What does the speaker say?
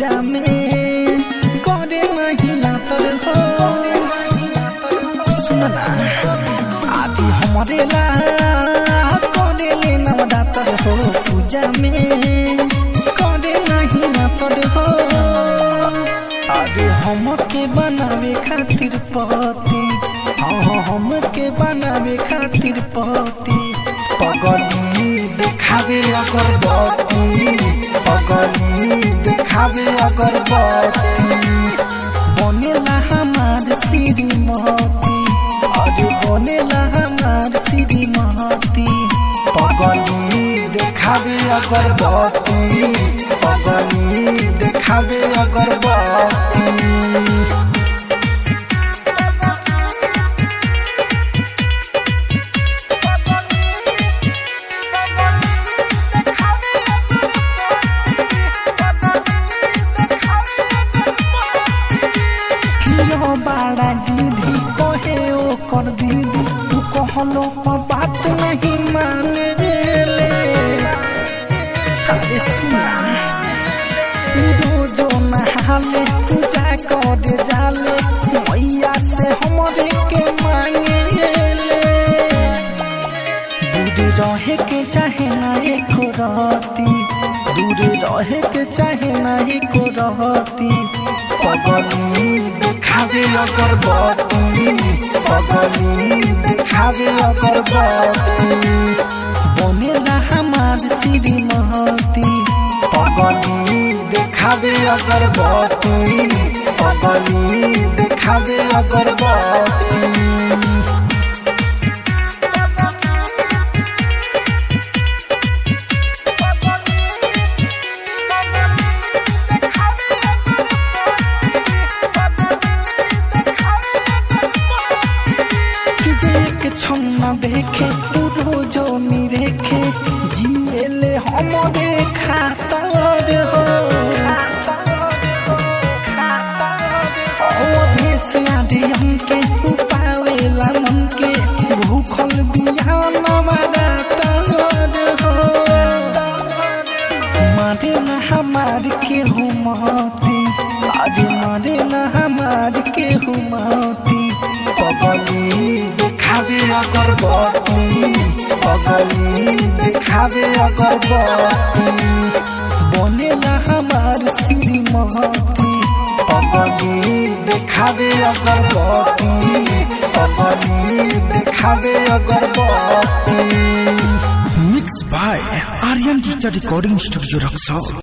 पूजा में करे नहीं तर हो सुनना आदि हमारे ला करे ले नवरात्र हो पूजा में करे नहीं तर हो आदि हमके बनावे खातिर पति हमके बनावे खातिर पति पगली देखावे अगरबत्ती पगली देखावे अगरबत्ती बनेला हमार श्रीमती अरे बनेला हमार श्रीमती पगली देखावे अगरबत्ती पगली देखावे अगरबत्ती बाड़ा जीधी कहे ओ कर दीदी तू कहलो पर बात नहीं माने ले अरे सुना रोजो नहाले पूजा करे जाले मैया से हमरे के मांगे ले दूर रहे के चाहे ना एक राती दूर रहे के चाहे ना एक राती पगली देखावे अगरबत्ती पगली देखावे अगरबत्ती बनेला हमार श्रीमती पगली देखावे अगरबत्ती पगली देखावे अगरबत्ती छन्ना देखे रोजो निरेखे जिएले हमरे खातर हो देश आदि हमके पावेला मन के भूखल बिहान नवरात्र हो मारे न हमार के हुमती आज मारे न हमार के हुमती पगली देखावे अगरबत्ती पगली देखावे अगरबत्ती बनेला हमार श्रीमती पगली देखावे अगरबत्ती पगली देखावे अगरबत्ती mix by Aryan digital recording studio Raxaul.